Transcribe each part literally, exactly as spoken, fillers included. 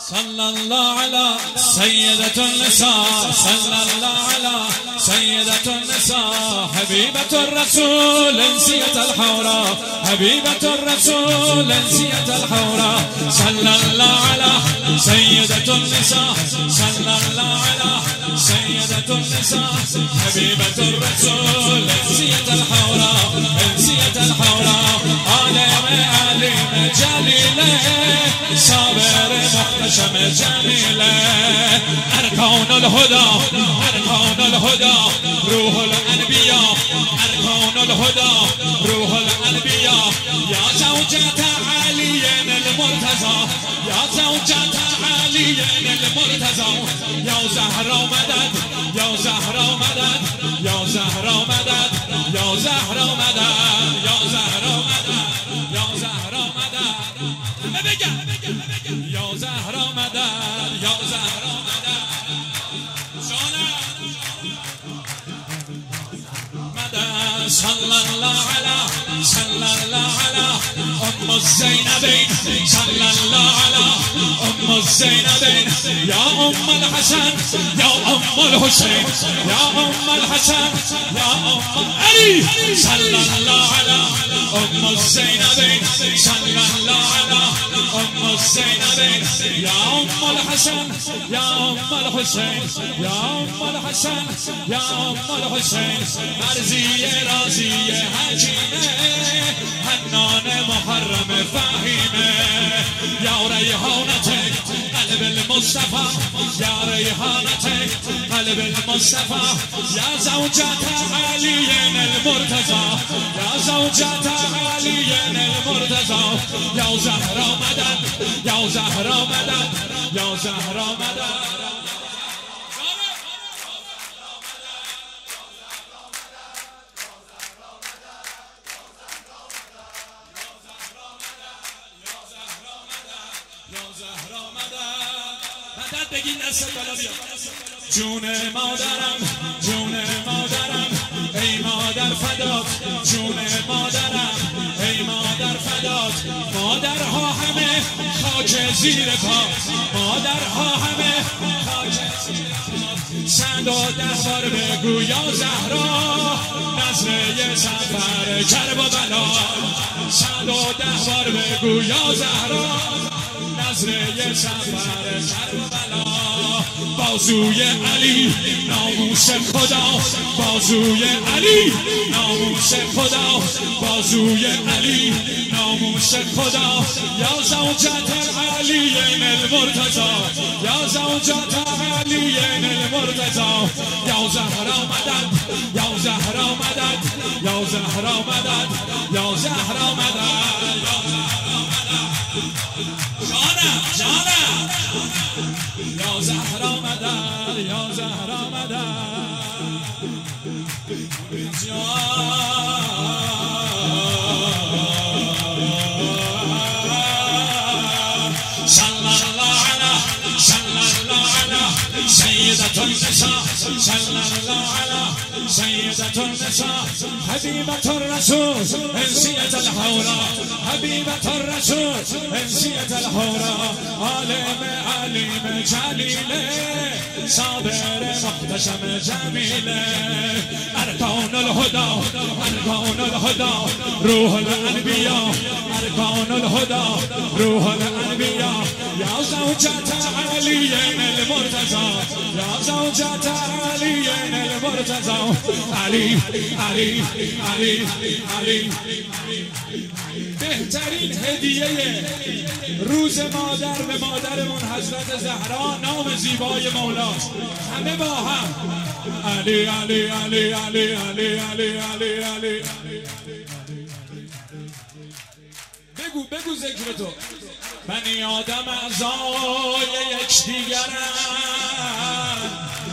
صلى الله على سيدة النساء، صلى الله على سيدة النساء، حبيبة الرسول انسية الحوراء، حبيبة الرسول انسية الحوراء. صلى الله على سيدة النساء، صلى الله على سيدة النساء، حبيبة الرسول انسية الحوراء، انسية الحوراء. عالم عليم جليلة، صابر محتشم جميلة، أركان الهدى، أركان الهدى، روح الأنبياء، أركان الهدى، روح الأنبياء. يا زوجة علي المرتضى، يا زوجة علي المرتضى، يا زهرا مدد، يا زهرا مدد، يا زهرا مدد، يا زهرا مدد، يا زهرا مدد، يا زهرا مدد. يا زهرا مدد، يا زهرا مدد، مدد. صلى الله على، صلى الله على أم الزينبين، صلى الله على أم الزينبين. يا أم الحسن، يا أم الحسين، يا أم الحسن، يا أم علي. صلى الله على أم الزينبين، صلى الله على أم الزينبين. يا أم الحسن، يا أم الحسين، يا أم الحسن، يا أم الحسين. مرزية راضية حكيمة، حنان محرم فهيمة. يا ريحانتك قلب المصطفى، يا ريحانتك قلب المصطفى. يا زوجة علي المرتضى، يا زوجة علي المرتضى. يا زهرا مدد، يا زهرا مدد، يا زهرا مدد. مدد بگین دست بالا بیا. جون مادرم، جون مادرم، ای مادر فدات، جون مادرم، ای مادر فدات. مادرها همه خاک زیر پا، مادرها همه خاک زیر پا. صد و ده بار بگو یا زهرا، نظره سفر کربلا. صد و ده بار بگو یا زهرا، نظره سفر کربلا. بازوی علی ناموس خدا، بازوی علی ناموس خدا، بازوی علی ناموس خدا. یا زوجة علی المرتضى، یا زوجة علی المرتضى. یا زهرا مدد، یا زهرا مدد، یا زهرا مدد، یا زهرا مدد، یا زهرا مدد. جانم جانم، یا زهرا مدد، یا زهرا مدد. صلى الله على، صلى الله على سيدة النساء، صلى الله على سيدة النساء، حبيبة الرسول انسية الحوراء، حبيبة الرسول انسية الحوراء. عالم عليم جليلة، صابر محتشم جميلة، أركان الهدى، أركان الهدى، روح الأنبياء، أركان الهدى، روح الأنبياء. يا زوجة علي المرتضى، يا زوجة علي المرتضى. علی علی علی علی. بهترین هدیه روز مادر به مادرمون حضرت زهرا نام زیبای مولاست. همه با هم علی علی علی علی علی علی علی علی. بگو بگو ذکر تو. بنی آدم اعضای یک دیگرند،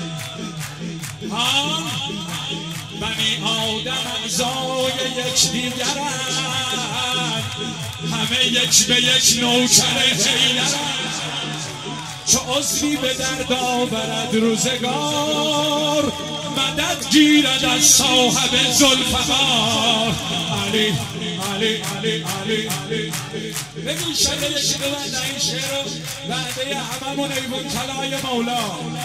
ها بنی آدم اعضای یک دیگرند، همه یک به یک نوکر حیدرند. چو عضوی به درد آورد روزگار، مدد گیرد از صاحب ذوالفقار. علی علی علی علی علی. ببین شده یکی دو بند این شعر رو بعده هممون ایوون طلای مولا.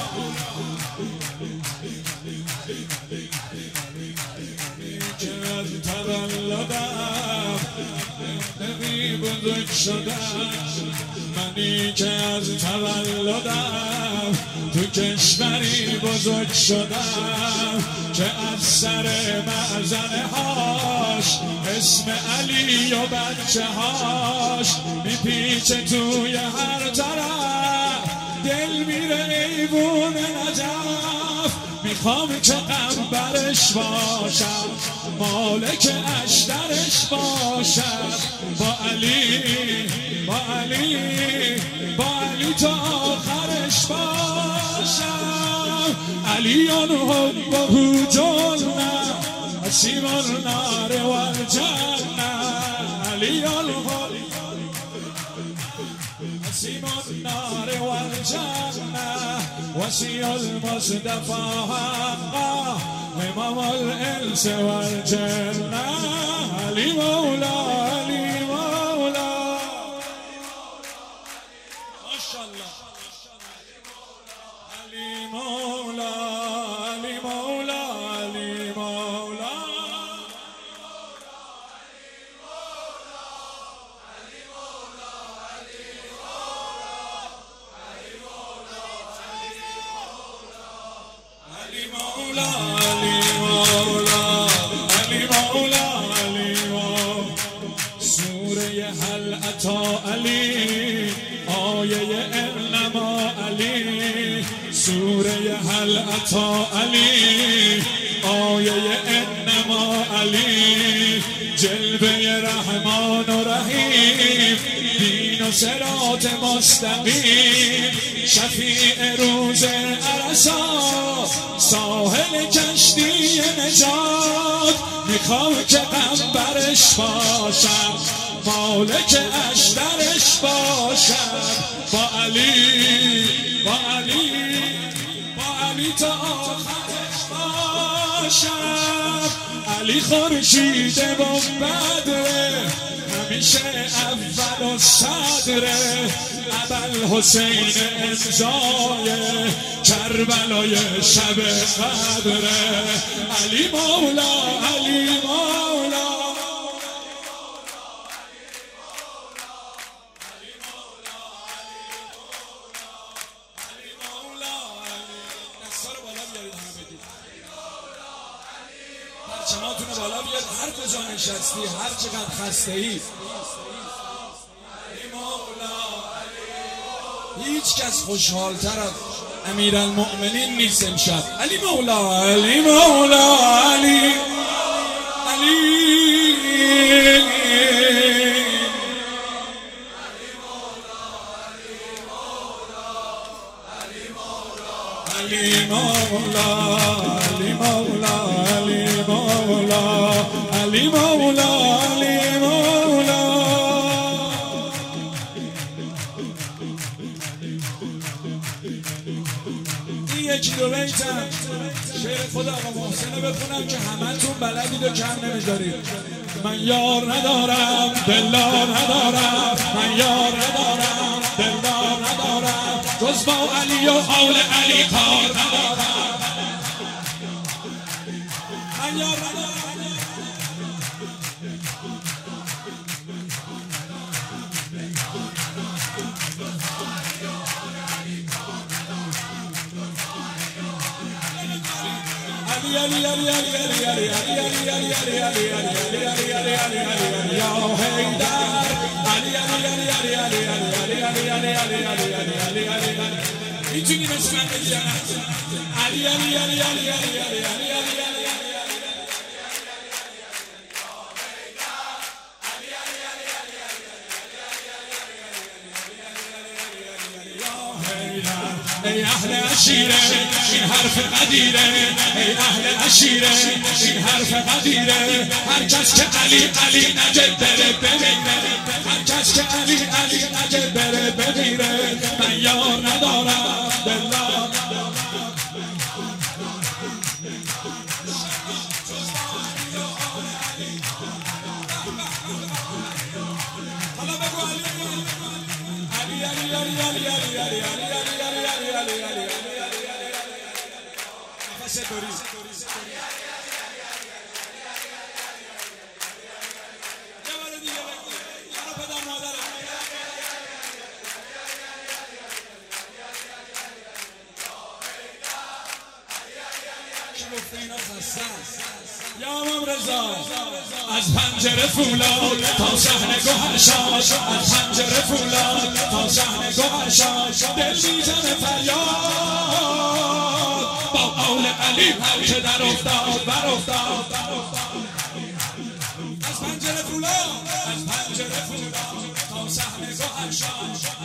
که از تولدم نمی بزرگ شدم، منی که از تولدم تو کشوری بزرگ شدم که از سر معزنه هاش اسم علی و بچه هاش میپیچه توی هر طرف، دل میره ایوون نجف. میخوام که قنبرش باشم، مالک اشترش باشم، با علی با علی با علی تا آخرش باشم. علیان حبه جنة اسیم النار و الجنة، علیان حبه اسیم النار و الجنة، وصی المصطفى حقا امام الانس و الجنة. علی مولا علی مولا ماشاءالله، علی مولا علی مولا علی مولا علی مولا علی مولا علی مولا. سوره هل اتی علی، آیه انما علی. سوره هل اتی علی، آیه انما علی. جلوه رحمان و رحیم، دین و صراط مستقیم. شفیع روز عرصات، ساحل کشتی نجات. میخوام که قنبرش باشم، مالک اشترش باشم، با علی با علی با علی تا آخرش باشم. علی خورشید و بدره، همیشه اول و صدره. ابوالحسین امضای کربلای شب قدره. علی مولا علی مولا پرچماتون بالا بیاد، هر کجا نشستی، هر چقدر خسته ای. هیچ کس خوشحالتر از امیرالمؤمنین نیست امشب. علی مولا علی مولا علی علی علی مولا علی مولا علی مولا علی مولا علی مولا. این یکی دو بیتم شعر خود آقا محسن رو بخونم که همه تون بلدید و کم نمیذارید. من یار ندارم دلدار ندارم، من یار ندارم دلدار ندارم، جز با علی و آل علی کار ندارم. من یار ندارم علی علی علی علی علی علی علی علی علی علی علی علی علی علی علی یا حیدر. علی علی علی علی علی علی علی علی علی علی علی علی علی علی. میتونی بسم الله بگی علی علی علی علی علی علی علی علی علی. ای اهل عشیره این حرف قدیره، ای اهل عشیره این حرف قدیره. هر کس که علی علی نجد بره بمیره، هر کس که علی علی نجد بره بمیره. من یار ندارم دلدار علی علی علی علی علی علی علی علی نفس دوری یه بار دیگه بگو یارو پدر مادره کی گفته اینا خستن یا امام رضا از پنجره فولاد تا صحنه گوهرشاد از پنجره فولاد تا صحنه گوهرشاد دل میزنه فریاد با آل علی که در افتاد بر افتاد از پنجره فولاد از پنجره فولاد تا صحنه گوهرشاد